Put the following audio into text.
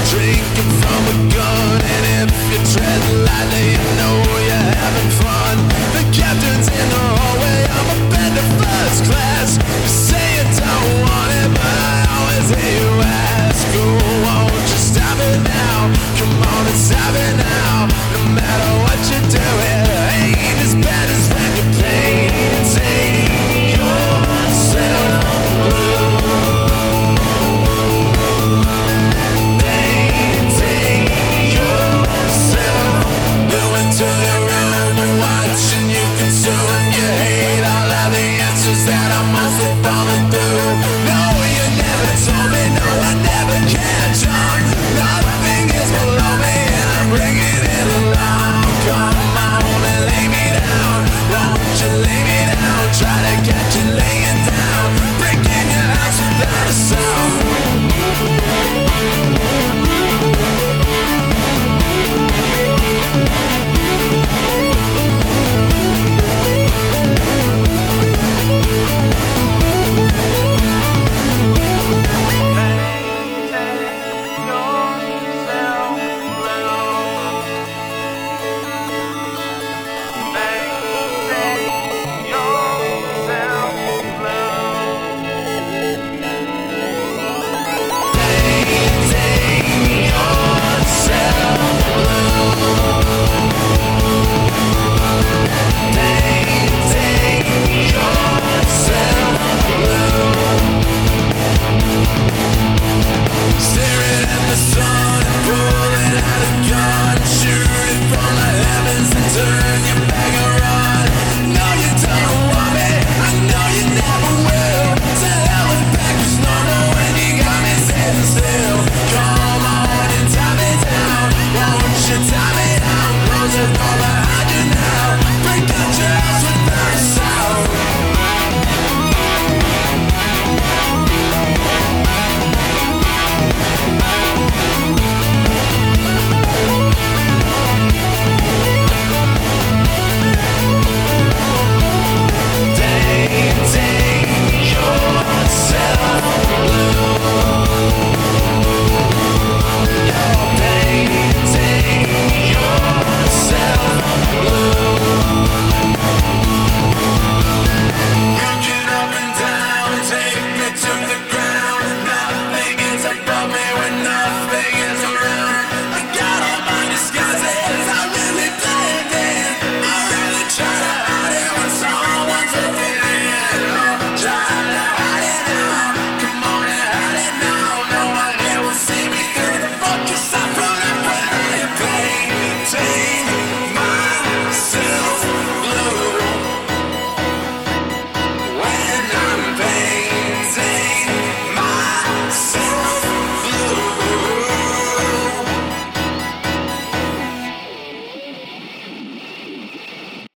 drinking from a gun, and if you tread lightly, you know you're having fun. The captain's in the hallway, I'm a bender first class. You say you don't want it, but I always hear you ask. Oh, won't you stop it now? Come on and stop it now. No matter what you do, it ain't as bad as when you're painting yourself blue. To the room and watching you consume. You hate all of the answers that I'm mostly falling through.